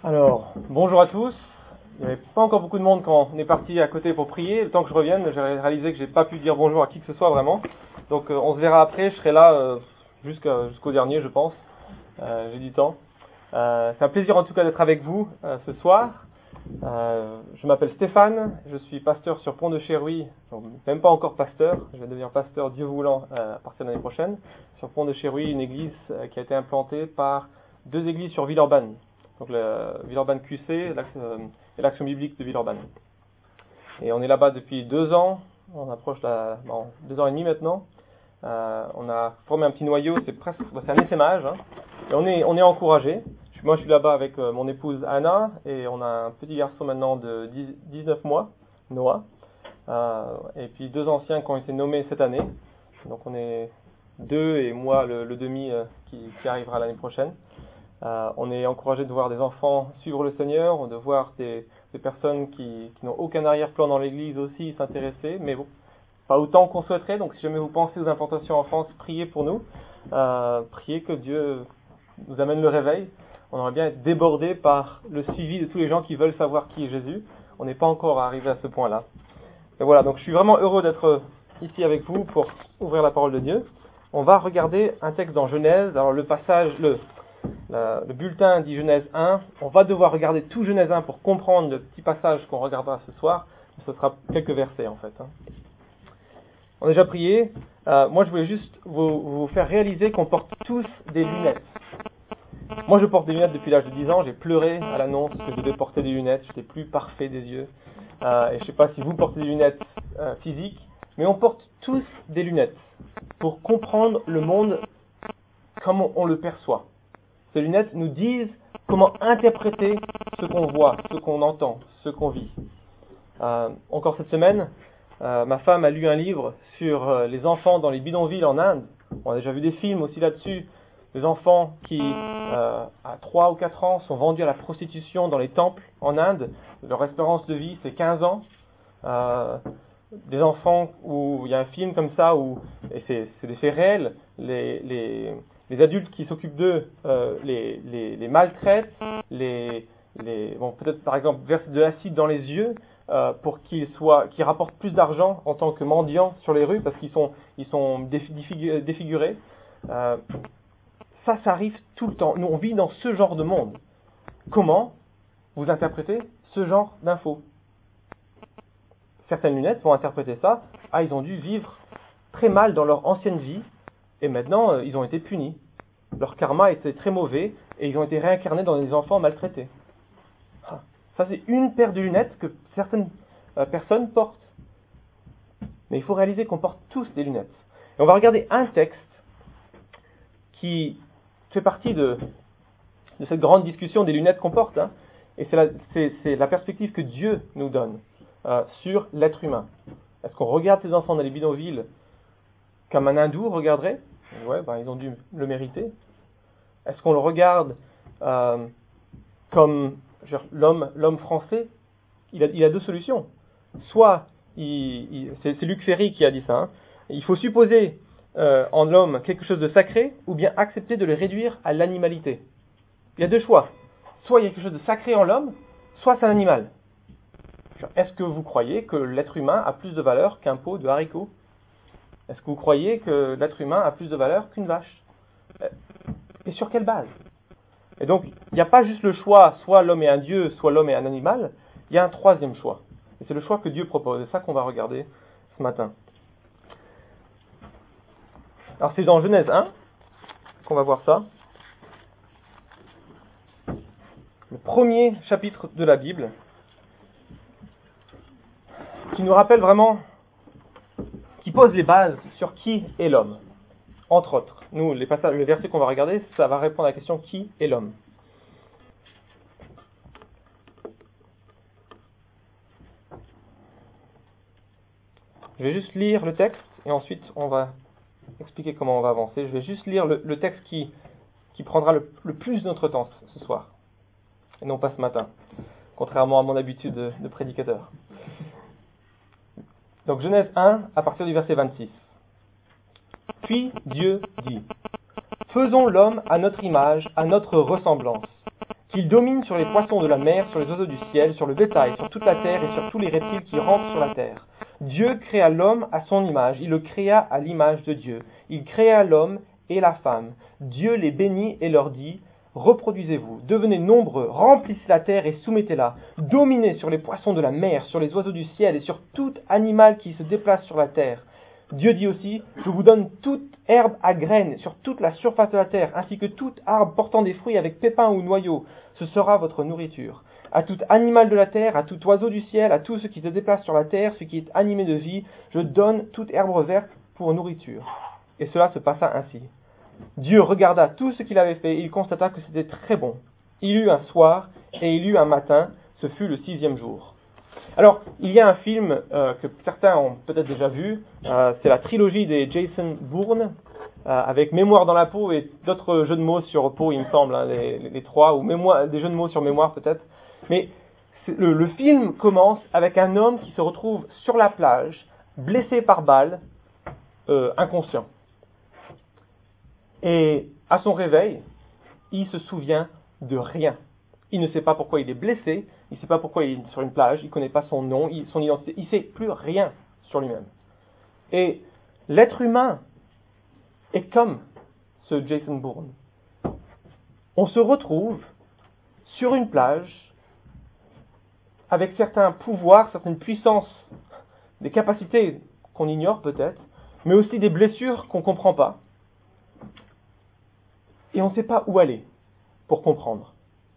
Alors, bonjour à tous. Il n'y avait pas encore beaucoup de monde quand on est parti à côté pour prier. Le temps que je revienne, j'ai réalisé que j'ai pas pu dire bonjour à qui que ce soit vraiment. Donc on se verra après, je serai là jusqu'au dernier je pense. J'ai du temps. C'est un plaisir en tout cas d'être avec vous ce soir. Je m'appelle Stéphane, je suis pasteur sur Pont de Chéruy, donc même pas encore pasteur, je vais devenir pasteur Dieu voulant à partir de l'année prochaine, sur Pont de Chéruy, une église qui a été implantée par deux églises sur Villeurbanne. Donc Villeurbanne QC et l'Action biblique de Villeurbanne. Et on est là-bas depuis 2 ans, on approche 2 ans et demi maintenant. On a formé un petit noyau, c'est un essaimage, hein, et on est encouragé. Moi je suis là-bas avec mon épouse Anna et on a un petit garçon maintenant de 19 mois, Noah, et puis 2 anciens qui ont été nommés cette année. Donc on est 2 et moi le demi qui arrivera l'année prochaine. On est encouragé de voir des enfants suivre le Seigneur, de voir des personnes qui n'ont aucun arrière-plan dans l'église aussi s'intéresser, mais bon, pas autant qu'on souhaiterait. Donc si jamais vous pensez aux implantations en France, priez pour nous, priez que Dieu nous amène le réveil. On aimerait bien être débordé par le suivi de tous les gens qui veulent savoir qui est Jésus. On n'est pas encore arrivé à ce point-là. Et voilà, donc je suis vraiment heureux d'être ici avec vous pour ouvrir la parole de Dieu. On va regarder un texte dans Genèse. Alors le bulletin dit Genèse 1. On va devoir regarder tout Genèse 1 pour comprendre le petit passage qu'on regardera ce soir. Ce sera quelques versets en fait. On a déjà prié. Moi je voulais juste vous faire réaliser qu'on porte tous des lunettes. Moi je porte des lunettes depuis l'âge de 10 ans. J'ai pleuré à l'annonce que je devais porter des lunettes. J'étais plus parfait des yeux. Et je ne sais pas si vous portez des lunettes physiques. Mais on porte tous des lunettes pour comprendre le monde comme on le perçoit. Ces lunettes nous disent comment interpréter ce qu'on voit, ce qu'on entend, ce qu'on vit. Encore cette semaine, ma femme a lu un livre sur les enfants dans les bidonvilles en Inde. On a déjà vu des films aussi là-dessus. Les enfants qui, à 3 ou 4 ans, sont vendus à la prostitution dans les temples en Inde. Leur espérance de vie, c'est 15 ans. Des enfants où il y a un film comme ça, et c'est des faits réels, les adultes qui s'occupent d'eux les maltraitent, peut-être par exemple versent de l'acide dans les yeux pour qu'ils rapportent plus d'argent en tant que mendiants sur les rues parce qu'ils sont défigurés. Ça arrive tout le temps. Nous, on vit dans ce genre de monde. Comment vous interprétez ce genre d'infos ? Certaines lunettes vont interpréter ça. Ils ont dû vivre très mal dans leur ancienne vie et maintenant ils ont été punis. Leur karma était très mauvais et ils ont été réincarnés dans des enfants maltraités. Ça c'est une paire de lunettes que certaines personnes portent. Mais il faut réaliser qu'on porte tous des lunettes. Et on va regarder un texte qui fait partie de cette grande discussion des lunettes qu'on porte. Et c'est la perspective que Dieu nous donne sur l'être humain. Est-ce qu'on regarde ces enfants dans les bidonvilles comme un hindou regarderait ? Ouais, ils ont dû le mériter. Est-ce qu'on le regarde comme l'homme français ? Il a 2 solutions. Soit, c'est Luc Ferry qui a dit ça, il faut supposer en l'homme quelque chose de sacré, ou bien accepter de le réduire à l'animalité. Il y a 2 choix. Soit il y a quelque chose de sacré en l'homme, soit c'est un animal. Est-ce que vous croyez que l'être humain a plus de valeur qu'un pot de haricots ? Est-ce que vous croyez que l'être humain a plus de valeur qu'une vache ? Et sur quelle base ? Et donc, il n'y a pas juste le choix, soit l'homme est un dieu, soit l'homme est un animal. Il y a un 3e choix. Et c'est le choix que Dieu propose. C'est ça qu'on va regarder ce matin. Alors, c'est dans Genèse 1 qu'on va voir ça. Le premier chapitre de la Bible, qui nous rappelle vraiment, qui pose les bases sur qui est l'homme. Entre autres, nous, les versets qu'on va regarder, ça va répondre à la question qui est l'homme. Je vais juste lire le texte et ensuite on va expliquer comment on va avancer. Je vais juste lire le texte qui prendra le plus de notre temps ce soir et non pas ce matin, contrairement à mon habitude de prédicateur. Donc Genèse 1 à partir du verset 26. Puis Dieu dit : faisons l'homme à notre image, à notre ressemblance. qu'il domine sur les poissons de la mer, sur les oiseaux du ciel, sur le bétail, sur toute la terre et sur tous les reptiles qui rampent sur la terre. Dieu créa l'homme à son image, il le créa à l'image de Dieu. Il créa l'homme et la femme. Dieu les bénit et leur dit, reproduisez-vous, devenez nombreux, remplissez la terre et soumettez-la, dominez sur les poissons de la mer, sur les oiseaux du ciel et sur tout animal qui se déplace sur la terre. Dieu dit aussi, je vous donne toute herbe à graines sur toute la surface de la terre, ainsi que tout arbre portant des fruits avec pépins ou noyaux. Ce sera votre nourriture. À tout animal de la terre, à tout oiseau du ciel, à tout ce qui se déplace sur la terre, ce qui est animé de vie, je donne toute herbe verte pour nourriture. Et cela se passa ainsi. Dieu regarda tout ce qu'il avait fait et il constata que c'était très bon. Il eut un soir et il eut un matin, ce fut le 6e jour. Alors, il y a un film que certains ont peut-être déjà vu, c'est la trilogie des Jason Bourne, avec Mémoire dans la peau et d'autres jeux de mots sur peau, il me semble, hein, les trois, ou des jeux de mots sur mémoire peut-être. Mais le film commence avec un homme qui se retrouve sur la plage, blessé par balle, inconscient. Et à son réveil, il se souvient de rien. Il ne sait pas pourquoi il est blessé, il ne sait pas pourquoi il est sur une plage, il ne connaît pas son nom, son identité, il ne sait plus rien sur lui-même. Et l'être humain est comme ce Jason Bourne. On se retrouve sur une plage avec certains pouvoirs, certaines puissances, des capacités qu'on ignore peut-être, mais aussi des blessures qu'on ne comprend pas. Et on ne sait pas où aller pour comprendre.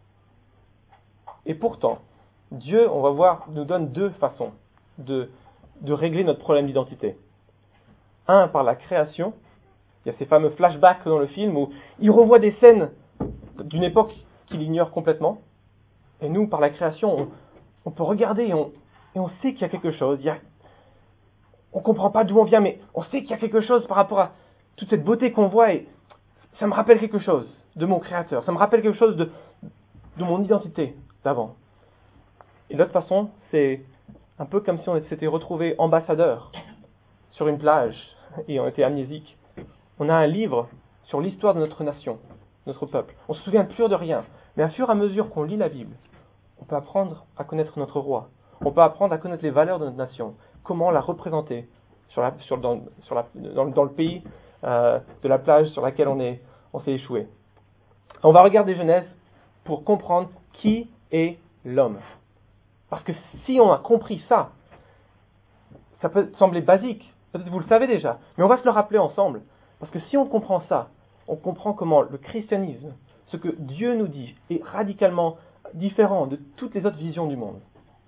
Et pourtant, Dieu, on va voir, nous donne deux façons de régler notre problème d'identité. Un, par la création. Il y a ces fameux flashbacks dans le film où il revoit des scènes d'une époque qu'il ignore complètement. Et nous, par la création, on peut regarder et on sait qu'il y a quelque chose. On ne comprend pas d'où on vient, mais on sait qu'il y a quelque chose par rapport à toute cette beauté qu'on voit. Et ça me rappelle quelque chose de mon Créateur. Ça me rappelle quelque chose de mon identité d'avant. Et l'autre façon, c'est un peu comme si on s'était retrouvé ambassadeur sur une plage et on était amnésique. On a un livre sur l'histoire de notre nation, notre peuple. On se souvient plus de rien. Mais à fur et à mesure qu'on lit la Bible, on peut apprendre à connaître notre roi. On peut apprendre à connaître les valeurs de notre nation. Comment la représenter dans le pays de la plage sur laquelle on s'est échoué. On va regarder Genèse pour comprendre qui est l'homme. Parce que si on a compris ça, ça peut sembler basique, peut-être vous le savez déjà, mais on va se le rappeler ensemble. Parce que si on comprend ça, on comprend comment le christianisme, ce que Dieu nous dit, est radicalement différent de toutes les autres visions du monde.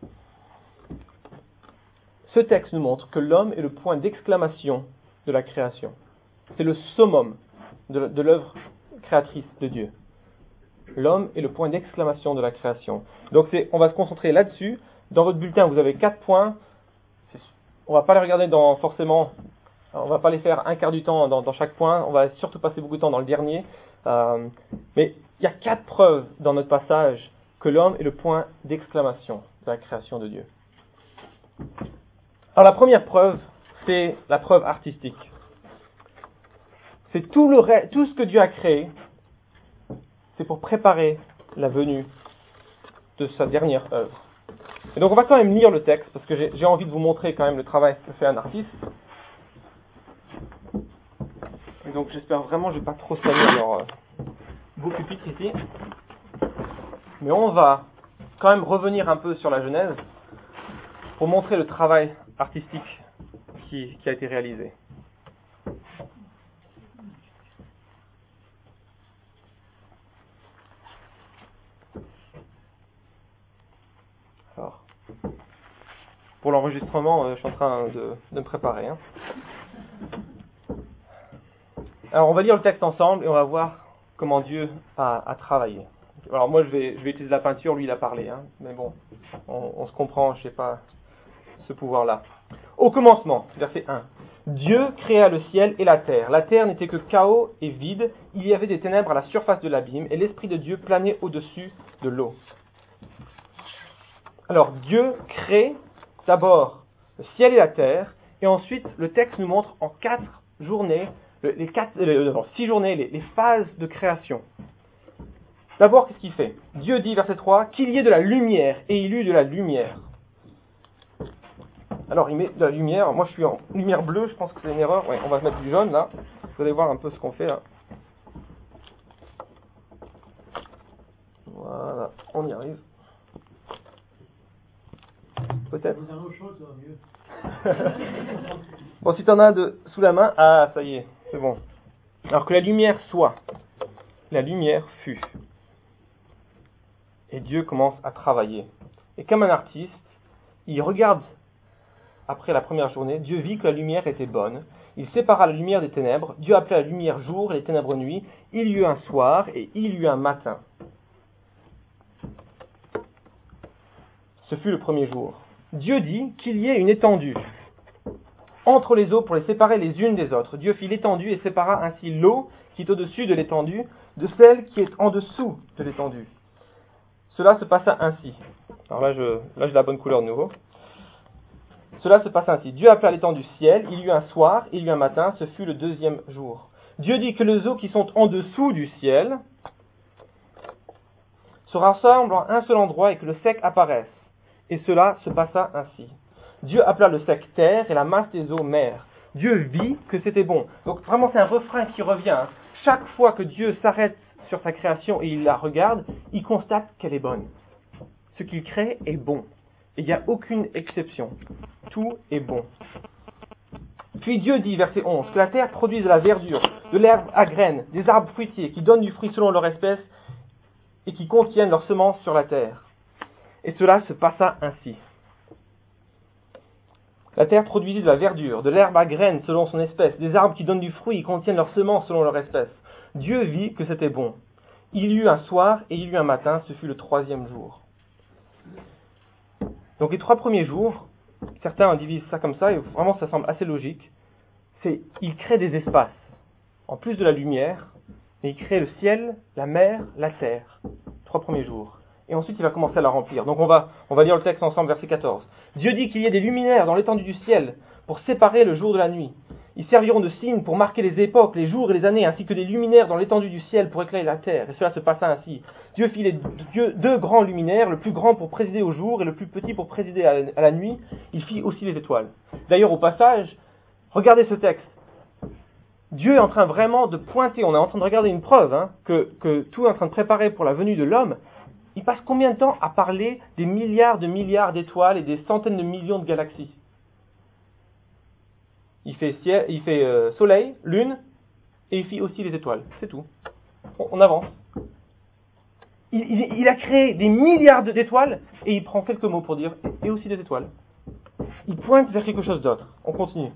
Ce texte nous montre que l'homme est le point d'exclamation de la création. C'est le summum de l'œuvre créatrice de Dieu. L'homme est le point d'exclamation de la création. Donc on va se concentrer là-dessus. Dans votre bulletin, vous avez 4 points. On ne va pas les regarder forcément, on ne va pas les faire un quart du temps dans chaque point. On va surtout passer beaucoup de temps dans le dernier. Mais il y a 4 preuves dans notre passage que l'homme est le point d'exclamation de la création de Dieu. Alors la première preuve, c'est la preuve artistique. C'est tout ce que Dieu a créé, c'est pour préparer la venue de sa dernière œuvre. Et donc on va quand même lire le texte, parce que j'ai envie de vous montrer quand même le travail que fait un artiste. Et donc j'espère vraiment que je ne vais pas trop salir vos pupitres ici. Mais on va quand même revenir un peu sur la Genèse pour montrer le travail artistique qui a été réalisé. Alors, pour l'enregistrement, je suis en train de me préparer. Alors, on va lire le texte ensemble et on va voir comment Dieu a travaillé. Alors, moi, je vais utiliser la peinture, lui, il a parlé. Mais bon, on se comprend, je ne sais pas, ce pouvoir-là. Au commencement, verset 1. Dieu créa le ciel et la terre. La terre n'était que chaos et vide. Il y avait des ténèbres à la surface de l'abîme et l'Esprit de Dieu planait au-dessus de l'eau. Alors, Dieu crée d'abord le ciel et la terre, et ensuite, le texte nous montre en 4 journées, 6 journées, les phases de création. D'abord, qu'est-ce qu'il fait? Dieu dit, verset 3, qu'il y ait de la lumière, et il y eut de la lumière. Alors, il met de la lumière. Moi, je suis en lumière bleue, je pense que c'est une erreur. Ouais, on va mettre du jaune, là. Vous allez voir un peu ce qu'on fait, là. Voilà, on y arrive. Peut-être. Bon, si tu en as sous la main, ah, ça y est, c'est bon. Alors que la lumière soit, la lumière fut. Et Dieu commence à travailler. Et comme un artiste, il regarde, après la première journée, Dieu vit que la lumière était bonne. Il sépara la lumière des ténèbres. Dieu appela la lumière jour et les ténèbres nuit. Il y eut un soir et il y eut un matin. Ce fut le premier jour. Dieu dit qu'il y ait une étendue entre les eaux pour les séparer les unes des autres. Dieu fit l'étendue et sépara ainsi l'eau qui est au-dessus de l'étendue de celle qui est en dessous de l'étendue. Cela se passa ainsi. Alors là, j'ai la bonne couleur de nouveau. Cela se passa ainsi. Dieu appela l'étendue ciel, il y eut un soir, il y eut un matin, ce fut le deuxième jour. Dieu dit que les eaux qui sont en dessous du ciel se rassemblent en un seul endroit et que le sec apparaisse. Et cela se passa ainsi. Dieu appela le sec terre et la masse des eaux mer. Dieu vit que c'était bon. Donc vraiment c'est un refrain qui revient. Chaque fois que Dieu s'arrête sur sa création et il la regarde, il constate qu'elle est bonne. Ce qu'il crée est bon. Et il n'y a aucune exception. Tout est bon. Puis Dieu dit, verset 11, que la terre produise de la verdure, de l'herbe à graines, des arbres fruitiers qui donnent du fruit selon leur espèce et qui contiennent leurs semences sur la terre. Et cela se passa ainsi. La terre produisit de la verdure, de l'herbe à graines selon son espèce, des arbres qui donnent du fruit et contiennent leurs semences selon leur espèce. Dieu vit que c'était bon. Il y eut un soir et il y eut un matin, ce fut le troisième jour. Donc les 3 premiers jours, certains divisent ça comme ça, et vraiment ça semble assez logique, c'est il crée des espaces, en plus de la lumière, et il crée le ciel, la mer, la terre, 3 premiers jours. Et ensuite il va commencer à la remplir. Donc on va lire le texte ensemble, verset 14. Dieu dit qu'il y ait des luminaires dans l'étendue du ciel, pour séparer le jour de la nuit. Ils serviront de signes pour marquer les époques, les jours et les années, ainsi que des luminaires dans l'étendue du ciel pour éclairer la terre. Et cela se passa ainsi. Dieu fit deux grands luminaires, le plus grand pour présider au jour et le plus petit pour présider à la nuit. Il fit aussi les étoiles. D'ailleurs, au passage, regardez ce texte. Dieu est en train vraiment de pointer, on est en train de regarder une preuve que tout est en train de préparer pour la venue de l'homme. Il passe combien de temps à parler des milliards de milliards d'étoiles et des centaines de millions de galaxies? Il fait soleil, lune, et il fait aussi les étoiles. C'est tout. On avance. Il a créé des milliards d'étoiles, et il prend quelques mots pour dire « et aussi des étoiles ». Il pointe vers quelque chose d'autre. On continue.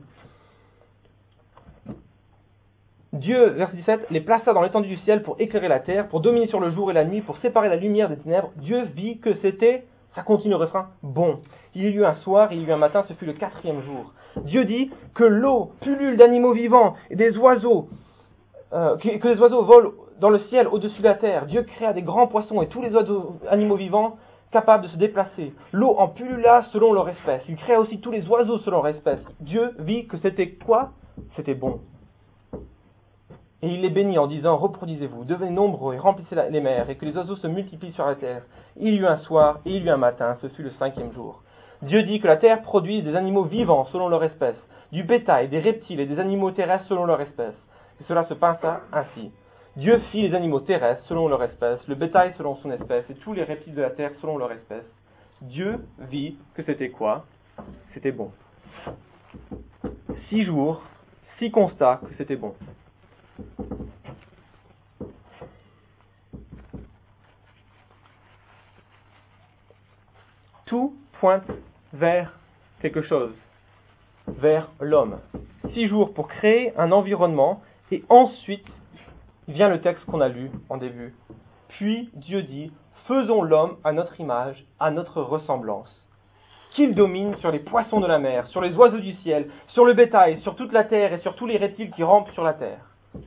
Dieu, verset 17, les plaça dans l'étendue du ciel pour éclairer la terre, pour dominer sur le jour et la nuit, pour séparer la lumière des ténèbres. Dieu vit que c'était, ça continue le refrain, bon. Il y eut un soir et il y eut un matin, ce fut le 4e jour. Dieu dit que l'eau pullule d'animaux vivants et des oiseaux, que les oiseaux volent dans le ciel au-dessus de la terre. Dieu créa des grands poissons et tous les animaux vivants capables de se déplacer. L'eau en pullula selon leur espèce. Il créa aussi tous les oiseaux selon leur espèce. Dieu vit que c'était quoi? C'était bon. Et il les bénit en disant, reproduisez-vous, devenez nombreux et remplissez les mers, et que les oiseaux se multiplient sur la terre. Il y eut un soir et il y eut un matin, ce fut le 5e jour. Dieu dit que la terre produise des animaux vivants selon leur espèce, du bétail, des reptiles et des animaux terrestres selon leur espèce. Et cela se passa ainsi. Dieu fit les animaux terrestres selon leur espèce, le bétail selon son espèce, et tous les reptiles de la terre selon leur espèce. Dieu vit que c'était quoi? C'était bon. 6 jours, 6 constats que c'était bon. Tout pointe vers quelque chose, vers l'homme. 6 jours pour créer un environnement, et ensuite vient le texte qu'on a lu en début. Puis Dieu dit, faisons l'homme à notre image, à notre ressemblance, qu'il domine sur les poissons de la mer, sur les oiseaux du ciel, sur le bétail, sur toute la terre et sur tous les reptiles qui rampent sur la terre.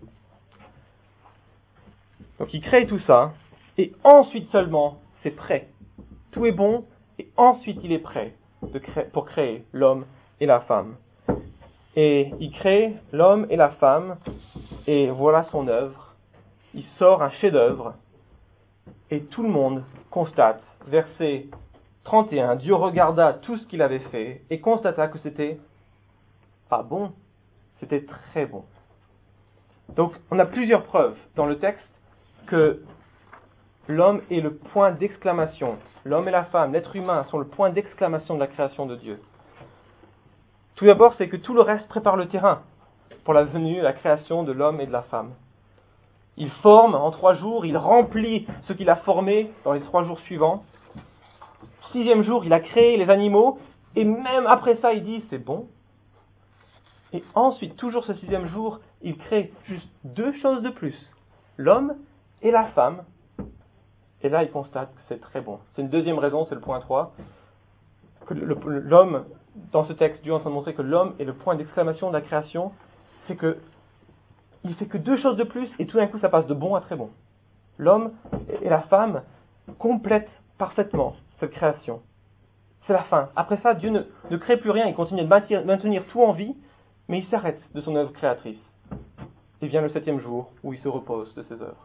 Donc il crée tout ça, et ensuite seulement, c'est prêt. Tout est bon, et ensuite il est prêt pour créer l'homme et la femme. Et il crée l'homme et la femme, et voilà son œuvre. Il sort un chef-d'œuvre, Et tout le monde constate, verset 31, Dieu regarda tout ce qu'il avait fait et constata que c'était pas bon, c'était très bon. Donc, on a plusieurs preuves dans le texte que l'homme est le point d'exclamation. L'homme et la femme, l'être humain, sont le point d'exclamation de la création de Dieu. Tout d'abord, c'est que tout le reste prépare le terrain pour la venue et la création de l'homme et de la femme. Il forme en 3 jours, il remplit ce qu'il a formé dans les 3 jours suivants. 6e jour, il a créé les animaux, et même après ça, il dit, c'est bon. Et ensuite, toujours ce 6e jour, il crée juste 2 choses de plus, l'homme et la femme. Et là, il constate que c'est très bon. C'est une deuxième raison, c'est le point 3, que l'homme, dans ce texte, Dieu est en train de montrer que l'homme est le point d'exclamation de la création, c'est que il fait que 2 choses de plus, et tout d'un coup, ça passe de bon à très bon. L'homme et la femme complètent parfaitement cette création. C'est la fin. Après ça, Dieu ne crée plus rien, il continue de maintenir tout en vie, mais il s'arrête de son œuvre créatrice. Et vient le 7e jour, où il se repose de ses œuvres.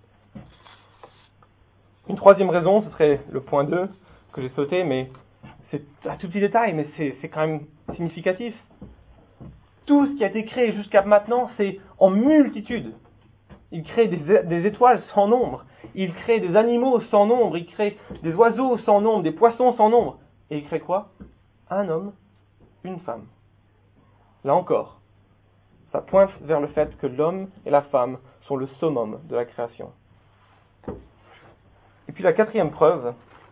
Une 3e raison, ce serait le point 2, que j'ai sauté, mais c'est un tout petit détail, mais c'est quand même significatif. Tout ce qui a été créé jusqu'à maintenant, c'est en multitude. Il crée des étoiles sans nombre. Il crée des animaux sans nombre. Il crée des oiseaux sans nombre, des poissons sans nombre. Et il crée quoi ? Un homme, une femme. Là encore, ça pointe vers le fait que l'homme et la femme sont le summum de la création. Et puis la 4e preuve,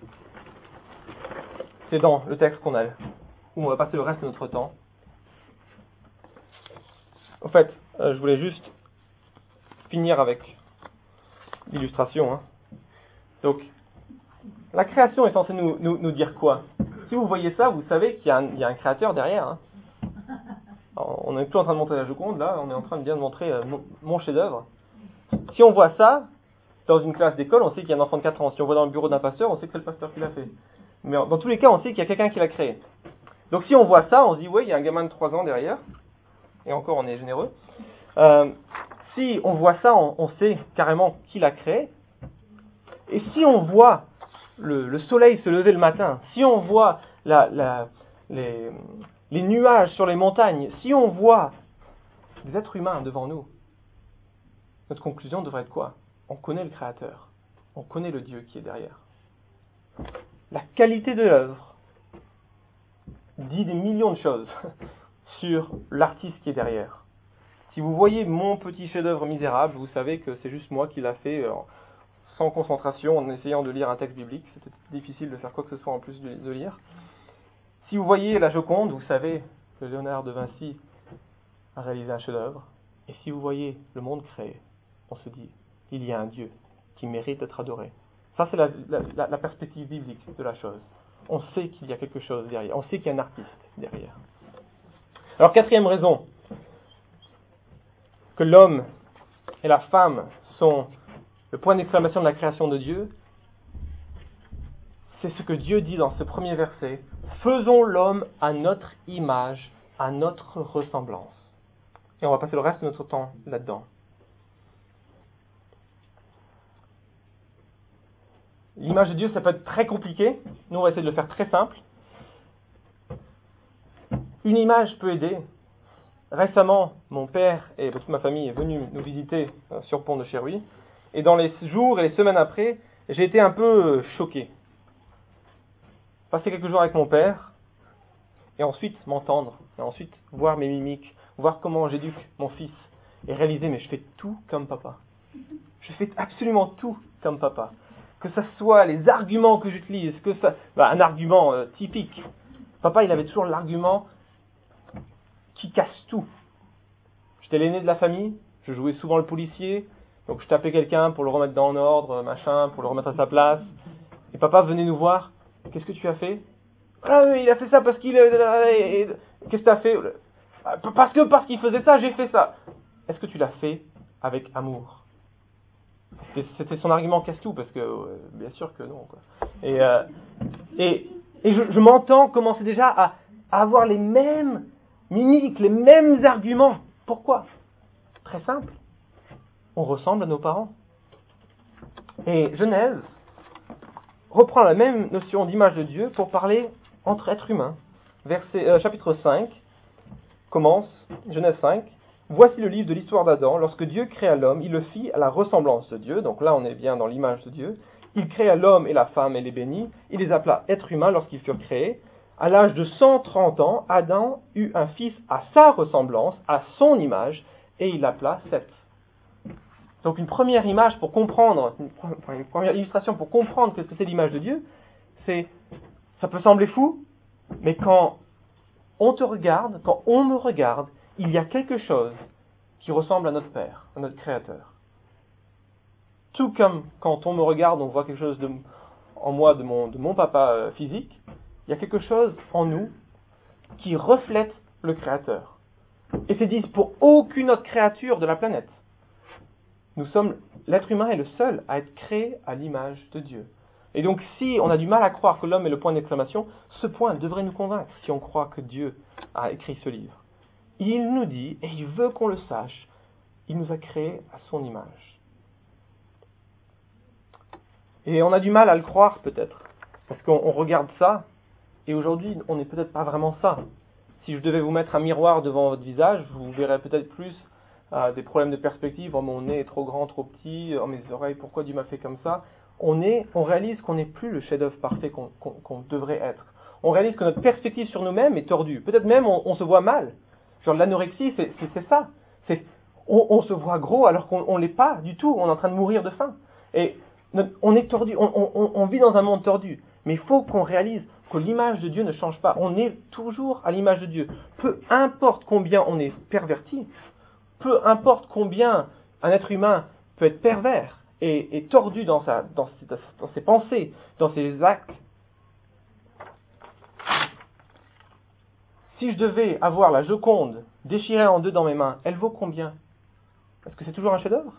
c'est dans le texte qu'on a, où on va passer le reste de notre temps. En fait, je voulais juste finir avec l'illustration. Donc, la création est censée nous dire quoi ? Si vous voyez ça, vous savez qu'il y a un créateur derrière. Alors, on n'est plus en train de montrer la Joconde, là, on est en train de bien montrer mon chef-d'œuvre. Si on voit ça, dans une classe d'école, on sait qu'il y a un enfant de 4 ans. Si on voit dans le bureau d'un pasteur, on sait que c'est le pasteur qui l'a fait. Mais dans tous les cas, on sait qu'il y a quelqu'un qui l'a créé. Donc si on voit ça, on se dit, oui, il y a un gamin de 3 ans derrière. Et encore, on est généreux. Si on voit ça, on sait carrément qui l'a créé. Et si on voit le soleil se lever le matin, si on voit les nuages sur les montagnes, si on voit des êtres humains devant nous, notre conclusion devrait être quoi ? On connaît le Créateur. On connaît le Dieu qui est derrière. La qualité de l'œuvre dit des millions de choses sur l'artiste qui est derrière. Si vous voyez mon petit chef-d'œuvre misérable, vous savez que c'est juste moi qui l'a fait sans concentration, en essayant de lire un texte biblique. C'était difficile de faire quoi que ce soit en plus de lire. Si vous voyez la Joconde, vous savez que Léonard de Vinci a réalisé un chef-d'œuvre. Et si vous voyez le monde créé, on se dit, il y a un Dieu qui mérite d'être adoré. Ça, c'est la perspective biblique de la chose. On sait qu'il y a quelque chose derrière. On sait qu'il y a un artiste derrière. Alors, 4e raison, que l'homme et la femme sont le point d'exclamation de la création de Dieu, c'est ce que Dieu dit dans ce premier verset. Faisons l'homme à notre image, à notre ressemblance. Et on va passer le reste de notre temps là-dedans. L'image de Dieu, ça peut être très compliqué. Nous, on va essayer de le faire très simple. Une image peut aider. Récemment, mon père et toute ma famille est venue nous visiter sur Pont de Chéruy. Et dans les jours et les semaines après, j'ai été un peu choqué. Passer quelques jours avec mon père, et ensuite m'entendre, et ensuite voir mes mimiques, voir comment j'éduque mon fils, et réaliser, mais je fais tout comme papa. Je fais absolument tout comme papa. Que ce soit les arguments que j'utilise, un argument typique. Papa, il avait toujours l'argument qui casse tout. J'étais l'aîné de la famille, je jouais souvent le policier, donc je tapais quelqu'un pour le remettre dans l'ordre, machin, pour le remettre à sa place. Et papa venait nous voir. Qu'est-ce que tu as fait ? Ah oui, il a fait ça parce qu'il... Qu'est-ce que tu as fait ? Parce qu'il faisait ça, j'ai fait ça. Est-ce que tu l'as fait avec amour ? C'était son argument casse-tout, parce que bien sûr que non, quoi. Et je m'entends commencer déjà à avoir les mêmes mimiques, les mêmes arguments. Pourquoi ? Très simple. On ressemble à nos parents. Et Genèse reprend la même notion d'image de Dieu pour parler entre êtres humains. Chapitre 5 commence, Genèse 5. Voici le livre de l'histoire d'Adam. Lorsque Dieu créa l'homme, il le fit à la ressemblance de Dieu. Donc là, on est bien dans l'image de Dieu. Il créa l'homme et la femme et les bénit. Il les appela êtres humains lorsqu'ils furent créés. À l'âge de 130 ans, Adam eut un fils à sa ressemblance, à son image, et il l'appela Seth. Donc une première image pour comprendre, une première illustration pour comprendre ce que c'est l'image de Dieu, ça peut sembler fou, mais quand on te regarde, quand on me regarde, il y a quelque chose qui ressemble à notre Père, à notre Créateur. Tout comme quand on me regarde, on voit quelque chose en moi de mon papa physique, il y a quelque chose en nous qui reflète le Créateur. Et c'est dit pour aucune autre créature de la planète. L'être humain est le seul à être créé à l'image de Dieu. Et donc si on a du mal à croire que l'homme est le point d'exclamation, ce point devrait nous convaincre si on croit que Dieu a écrit ce livre. Il nous dit, et il veut qu'on le sache, il nous a créés à son image. Et on a du mal à le croire peut-être, parce qu'on regarde ça, et aujourd'hui on n'est peut-être pas vraiment ça. Si je devais vous mettre un miroir devant votre visage, vous verrez peut-être plus des problèmes de perspective, oh mon nez est trop grand, trop petit, oh mes oreilles, pourquoi Dieu m'a fait comme ça. On réalise qu'on n'est plus le chef-d'œuvre parfait qu'on devrait être. On réalise que notre perspective sur nous-mêmes est tordue. Peut-être même on se voit mal. Genre l'anorexie, c'est ça. On se voit gros alors qu'on ne l'est pas du tout. On est en train de mourir de faim. Et on est tordu. On vit dans un monde tordu. Mais il faut qu'on réalise que l'image de Dieu ne change pas. On est toujours à l'image de Dieu. Peu importe combien on est perverti, peu importe combien un être humain peut être pervers et tordu dans ses pensées, dans ses actes. Si je devais avoir la Joconde déchirée en deux dans mes mains, elle vaut combien? Est-ce que c'est toujours un chef-d'œuvre?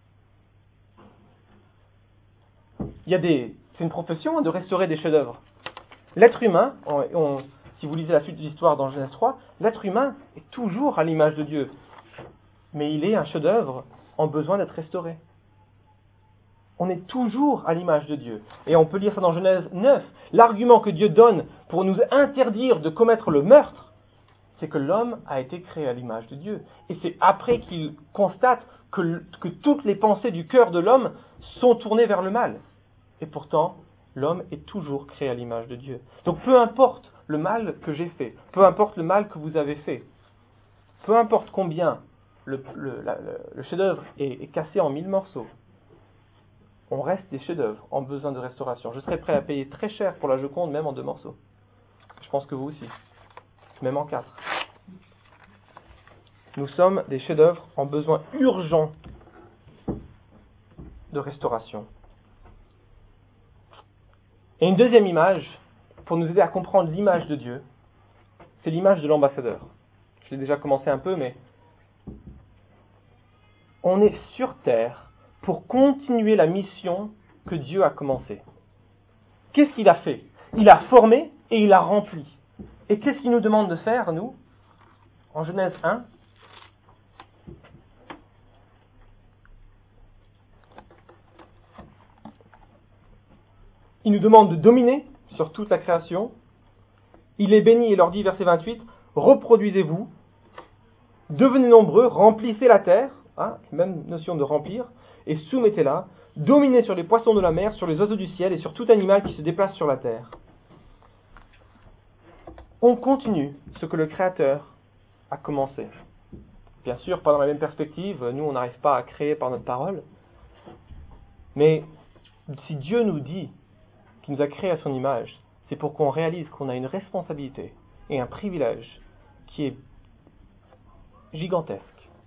C'est une profession de restaurer des chefs-d'œuvre. L'être humain, si vous lisez la suite de l'histoire dans Genèse 3, l'être humain est toujours à l'image de Dieu. Mais il est un chef-d'œuvre en besoin d'être restauré. On est toujours à l'image de Dieu. Et on peut lire ça dans Genèse 9. L'argument que Dieu donne pour nous interdire de commettre le meurtre, c'est que l'homme a été créé à l'image de Dieu. Et c'est après qu'il constate que toutes les pensées du cœur de l'homme sont tournées vers le mal. Et pourtant, l'homme est toujours créé à l'image de Dieu. Donc peu importe le mal que j'ai fait, peu importe le mal que vous avez fait, peu importe combien le chef-d'œuvre est cassé en 1000 morceaux, on reste des chefs-d'œuvre en besoin de restauration. Je serais prêt à payer très cher pour la Joconde, même en 2 morceaux. Je pense que vous aussi. Même en 4. Nous sommes des chefs-d'œuvre en besoin urgent de restauration. Et une deuxième image, pour nous aider à comprendre l'image de Dieu, c'est l'image de l'ambassadeur. Je l'ai déjà commencé un peu, mais on est sur terre pour continuer la mission que Dieu a commencée. Qu'est-ce qu'il a fait? Il a formé et il a rempli. Et qu'est-ce qu'il nous demande de faire, nous? En Genèse 1, il nous demande de dominer sur toute la création. Il les bénit et leur dit, verset 28, « Reproduisez-vous, devenez nombreux, remplissez la terre, même notion de remplir, et soumettez-la, dominez sur les poissons de la mer, sur les oiseaux du ciel et sur tout animal qui se déplace sur la terre. » On continue ce que le Créateur a commencé. Bien sûr, pas dans la même perspective, nous on n'arrive pas à créer par notre parole, mais si Dieu nous dit qu'il nous a créés à son image, c'est pour qu'on réalise qu'on a une responsabilité et un privilège qui est gigantesque.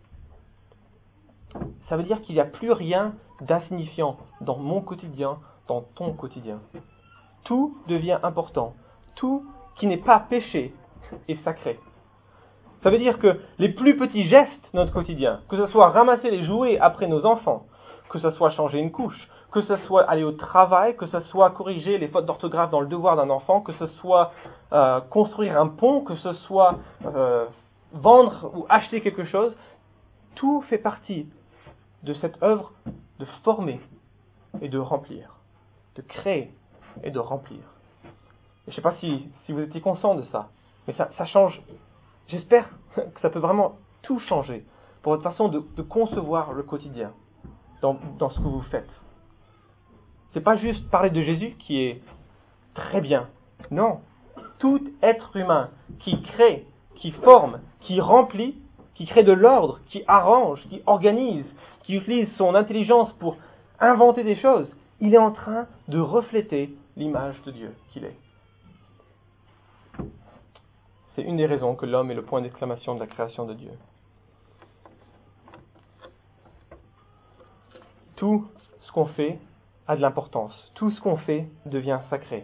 Ça veut dire qu'il n'y a plus rien d'insignifiant dans mon quotidien, dans ton quotidien. Tout devient important. Tout qui n'est pas péché est sacré. Ça veut dire que les plus petits gestes de notre quotidien, que ce soit ramasser les jouets après nos enfants, que ce soit changer une couche, que ce soit aller au travail, que ce soit corriger les fautes d'orthographe dans le devoir d'un enfant, que ce soit construire un pont, que ce soit vendre ou acheter quelque chose, tout fait partie de cette œuvre de former et de remplir. De créer et de remplir. Et je ne sais pas si vous étiez conscient de ça, mais ça change. J'espère que ça peut vraiment tout changer pour votre façon de concevoir le quotidien dans ce que vous faites. C'est pas juste parler de Jésus qui est très bien. Non. Tout être humain qui crée, qui forme, qui remplit, qui crée de l'ordre, qui arrange, qui organise, qui utilise son intelligence pour inventer des choses, il est en train de refléter l'image de Dieu qu'il est. C'est une des raisons que l'homme est le point d'exclamation de la création de Dieu. Tout ce qu'on fait a de l'importance. Tout ce qu'on fait devient sacré.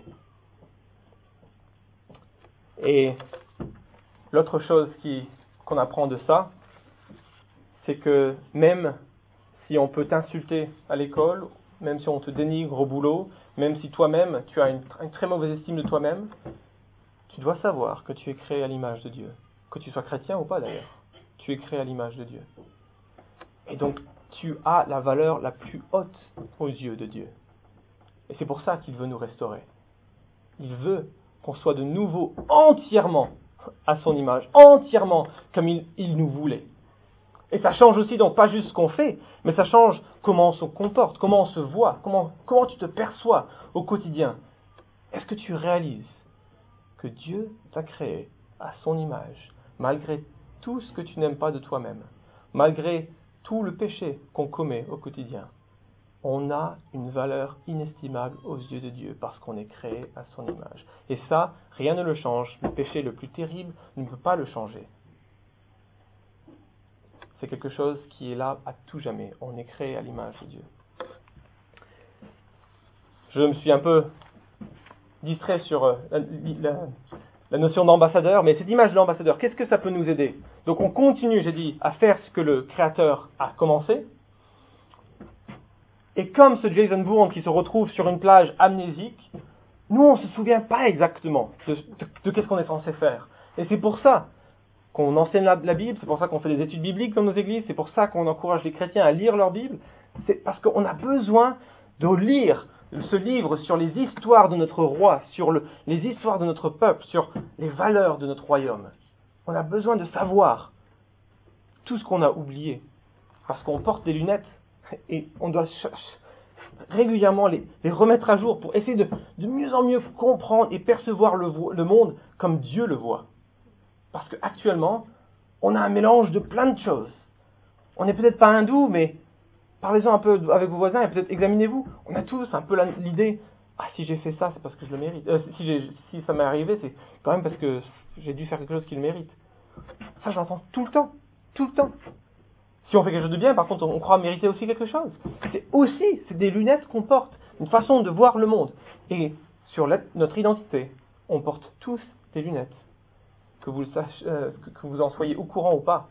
Et l'autre chose qu'on apprend de ça, c'est que même si on peut t'insulter à l'école, même si on te dénigre au boulot, même si toi-même tu as une très mauvaise estime de toi-même, tu dois savoir que tu es créé à l'image de Dieu. Que tu sois chrétien ou pas d'ailleurs, tu es créé à l'image de Dieu. Et donc tu as la valeur la plus haute aux yeux de Dieu. Et c'est pour ça qu'il veut nous restaurer. Il veut qu'on soit de nouveau entièrement à son image, entièrement comme il nous voulait. Et ça change aussi donc pas juste ce qu'on fait, mais ça change comment on se comporte, comment on se voit, comment tu te perçois au quotidien. Est-ce que tu réalises que Dieu t'a créé à son image, malgré tout ce que tu n'aimes pas de toi-même, malgré tout le péché qu'on commet au quotidien? On a une valeur inestimable aux yeux de Dieu parce qu'on est créé à son image. Et ça, rien ne le change. Le péché le plus terrible ne peut pas le changer. C'est quelque chose qui est là à tout jamais. On est créé à l'image de Dieu. Je me suis un peu distrait sur la notion d'ambassadeur, mais cette image de l'ambassadeur, qu'est-ce que ça peut nous aider? Donc on continue, j'ai dit, à faire ce que le Créateur a commencé. Et comme ce Jason Bourne qui se retrouve sur une plage amnésique, nous on ne se souvient pas exactement de qu'est-ce qu'on est censé faire. Et c'est pour ça qu'on enseigne la Bible, c'est pour ça qu'on fait des études bibliques dans nos églises, c'est pour ça qu'on encourage les chrétiens à lire leur Bible. C'est parce qu'on a besoin de lire ce livre sur les histoires de notre roi, sur les histoires de notre peuple, sur les valeurs de notre royaume. On a besoin de savoir tout ce qu'on a oublié, parce qu'on porte des lunettes et on doit régulièrement les remettre à jour pour essayer de mieux en mieux comprendre et percevoir le monde comme Dieu le voit. Parce qu'actuellement, on a un mélange de plein de choses. On n'est peut-être pas hindou, mais parlez-en un peu avec vos voisins et peut-être examinez-vous. On a tous un peu l'idée, si j'ai fait ça, c'est parce que je le mérite. Si ça m'est arrivé, c'est quand même parce que j'ai dû faire quelque chose qui le mérite. Ça, je l'entends tout le temps. Tout le temps. Si on fait quelque chose de bien, par contre, on croit mériter aussi quelque chose. C'est des lunettes qu'on porte, une façon de voir le monde. Et sur notre identité, on porte tous des lunettes. Que vous en soyez au courant ou pas,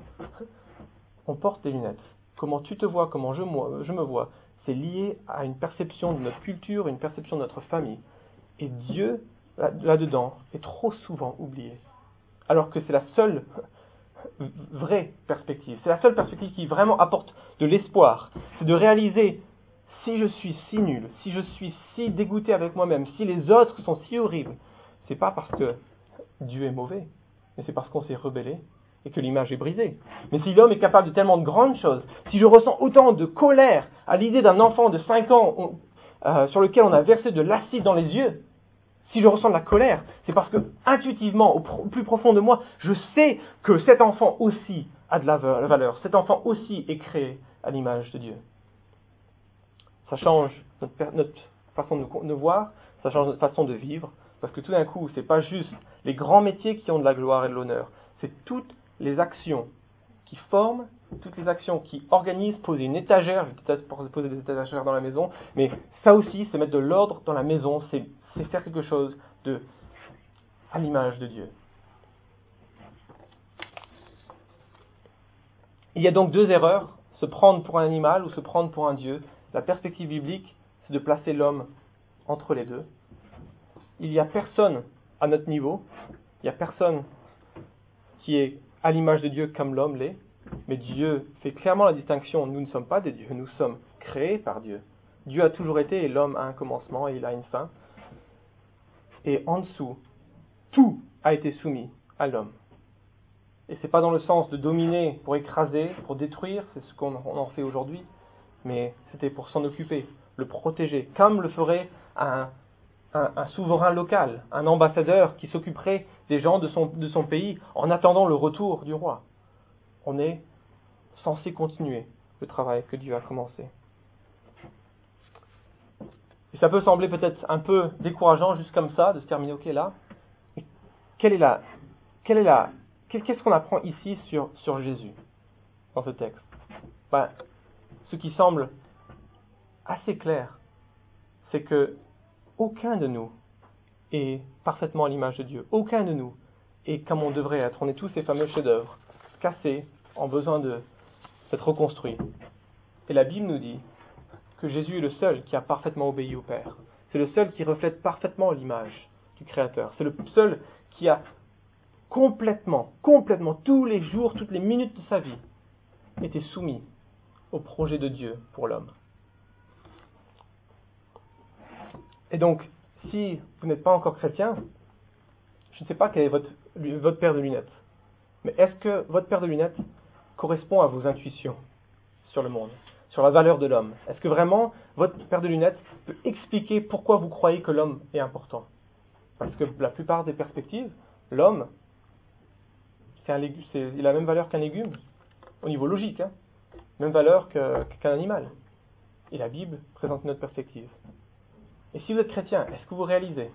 on porte des lunettes. Comment tu te vois, comment je me vois, c'est lié à une perception de notre culture, une perception de notre famille. Et Dieu, là-dedans, est trop souvent oublié. Alors que c'est la seule vraie perspective. C'est la seule perspective qui vraiment apporte de l'espoir. C'est de réaliser, si je suis si nul, si je suis si dégoûté avec moi-même, si les autres sont si horribles, c'est pas parce que Dieu est mauvais, mais c'est parce qu'on s'est rebellé et que l'image est brisée. Mais si l'homme est capable de tellement de grandes choses, si je ressens autant de colère à l'idée d'un enfant de 5 ans sur lequel on a versé de l'acide dans les yeux, si je ressens de la colère, c'est parce que intuitivement, au plus profond de moi, je sais que cet enfant aussi a de la valeur. Cet enfant aussi est créé à l'image de Dieu. Ça change notre façon de voir, ça change notre façon de vivre, parce que tout d'un coup, c'est pas juste les grands métiers qui ont de la gloire et de l'honneur, c'est toutes les actions qui forment, toutes les actions qui organisent, poser une étagère, je déteste poser des étagères dans la maison, mais ça aussi, c'est mettre de l'ordre dans la maison, c'est faire quelque chose à l'image de Dieu. Il y a donc 2 erreurs, se prendre pour un animal ou se prendre pour un Dieu. La perspective biblique, c'est de placer l'homme entre les deux. Il n'y a personne à notre niveau, il n'y a personne qui est à l'image de Dieu comme l'homme l'est, mais Dieu fait clairement la distinction, nous ne sommes pas des dieux, nous sommes créés par Dieu. Dieu a toujours été et l'homme a un commencement et il a une fin. Et en dessous, tout a été soumis à l'homme. Et c'est pas dans le sens de dominer pour écraser, pour détruire, c'est ce qu'on en fait aujourd'hui, mais c'était pour s'en occuper, le protéger, comme le ferait un souverain local, un ambassadeur qui s'occuperait des gens de son pays en attendant le retour du roi. On est censé continuer le travail que Dieu a commencé. Et ça peut sembler peut-être un peu décourageant juste comme ça, de se terminer ok là. Mais qu'est-ce qu'on apprend ici sur Jésus dans ce texte? Ce qui semble assez clair, c'est que aucun de nous est parfaitement à l'image de Dieu. Aucun de nous est comme on devrait être. On est tous ces fameux chefs-d'œuvre, cassés, en besoin d'être reconstruits. Et la Bible nous dit que Jésus est le seul qui a parfaitement obéi au Père. C'est le seul qui reflète parfaitement l'image du Créateur. C'est le seul qui a complètement, tous les jours, toutes les minutes de sa vie, été soumis au projet de Dieu pour l'homme. Et donc, si vous n'êtes pas encore chrétien, je ne sais pas quel est votre paire de lunettes, mais est-ce que votre paire de lunettes correspond à vos intuitions sur le monde, sur la valeur de l'homme? Est-ce que vraiment votre paire de lunettes peut expliquer pourquoi vous croyez que l'homme est important? Parce que la plupart des perspectives, l'homme, il a la même valeur qu'un légume, au niveau logique, même valeur qu'un animal. Et la Bible présente une autre perspective. Et si vous êtes chrétien, est-ce que vous réalisez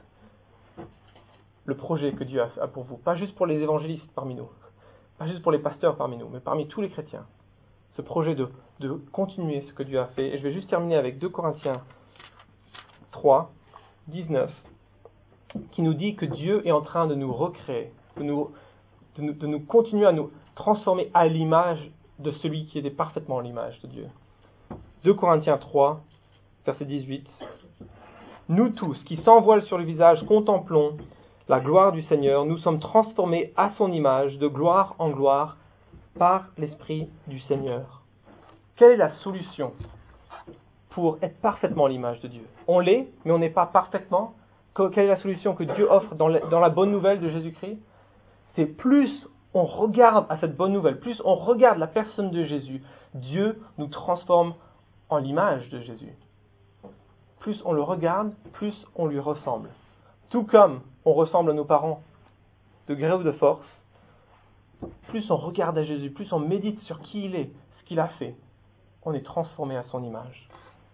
le projet que Dieu a pour vous? Pas juste pour les évangélistes parmi nous, pas juste pour les pasteurs parmi nous, mais parmi tous les chrétiens. Ce projet de continuer ce que Dieu a fait. Et je vais juste terminer avec 2 Corinthiens 3, 19, qui nous dit que Dieu est en train de nous recréer, de nous continuer à nous transformer à l'image de celui qui était parfaitement à l'image de Dieu. 2 Corinthiens 3, verset 18. Nous tous, qui sans voile sur le visage, contemplons la gloire du Seigneur, nous sommes transformés à son image, de gloire en gloire, par l'Esprit du Seigneur. Quelle est la solution pour être parfaitement à l'image de Dieu? On l'est, mais on n'est pas parfaitement. Quelle est la solution que Dieu offre dans la bonne nouvelle de Jésus-Christ? C'est plus on regarde à cette bonne nouvelle, plus on regarde la personne de Jésus, Dieu nous transforme en l'image de Jésus. Plus on le regarde, plus on lui ressemble. Tout comme on ressemble à nos parents, de gré ou de force, plus on regarde à Jésus, plus on médite sur qui il est, ce qu'il a fait, on est transformé à son image.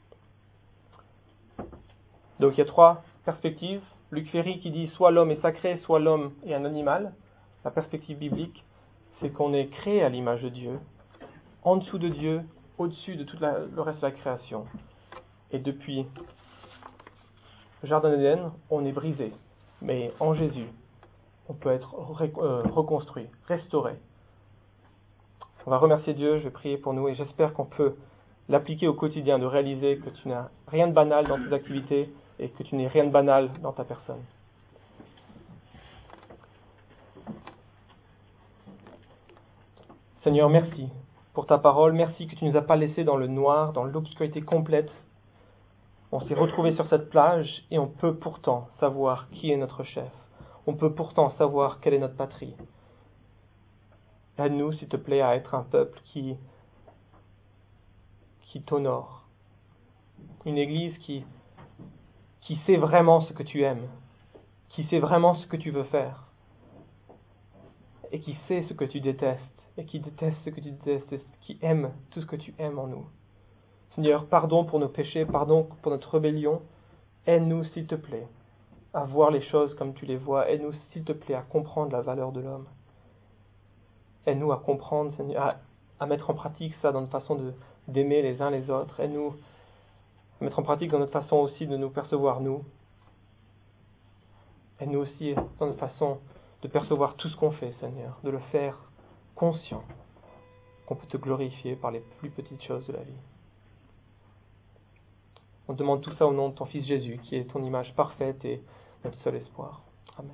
Donc il y a 3 perspectives. Luc Ferry qui dit soit l'homme est sacré, soit l'homme est un animal. La perspective biblique, c'est qu'on est créé à l'image de Dieu, en dessous de Dieu, au-dessus de tout le reste de la création. Et depuis le Jardin d'Éden, on est brisé. Mais en Jésus, on peut être reconstruit, restauré. On va remercier Dieu, je vais prier pour nous et j'espère qu'on peut l'appliquer au quotidien, de réaliser que tu n'as rien de banal dans tes activités et que tu n'es rien de banal dans ta personne. Seigneur, merci pour ta parole, merci que tu ne nous as pas laissés dans le noir, dans l'obscurité complète. On s'est retrouvés sur cette plage et on peut pourtant savoir qui est notre chef. On peut pourtant savoir quelle est notre patrie. Aide-nous, s'il te plaît, à être un peuple qui t'honore. Une église qui sait vraiment ce que tu aimes, qui sait vraiment ce que tu veux faire, et qui sait ce que tu détestes, et qui déteste ce que tu détestes, et qui aime tout ce que tu aimes en nous. Seigneur, pardon pour nos péchés, pardon pour notre rébellion. Aide-nous, s'il te plaît, à voir les choses comme tu les vois. Aide-nous, s'il te plaît, à comprendre la valeur de l'homme. Aide-nous à comprendre, Seigneur, à mettre en pratique ça dans notre façon d'aimer les uns les autres. Aide-nous à mettre en pratique dans notre façon aussi de nous percevoir nous. Aide-nous aussi dans notre façon de percevoir tout ce qu'on fait, Seigneur, de le faire conscient qu'on peut te glorifier par les plus petites choses de la vie. On te demande tout ça au nom de ton Fils Jésus, qui est ton image parfaite et notre seul espoir. Amen.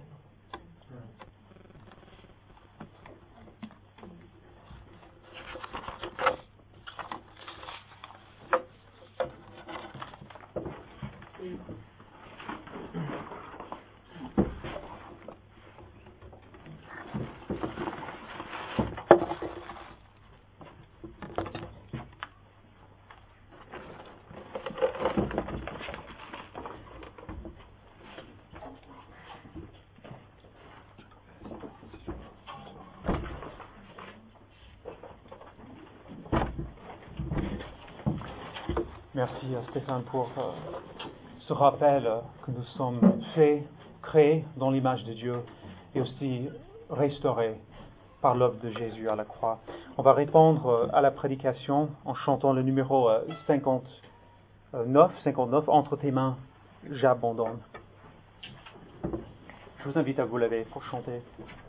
Merci Stéphane pour ce rappel que nous sommes faits, créés dans l'image de Dieu et aussi restaurés par l'œuvre de Jésus à la croix. On va répondre à la prédication en chantant le numéro 59, Entre tes mains, j'abandonne. Je vous invite à vous lever pour chanter.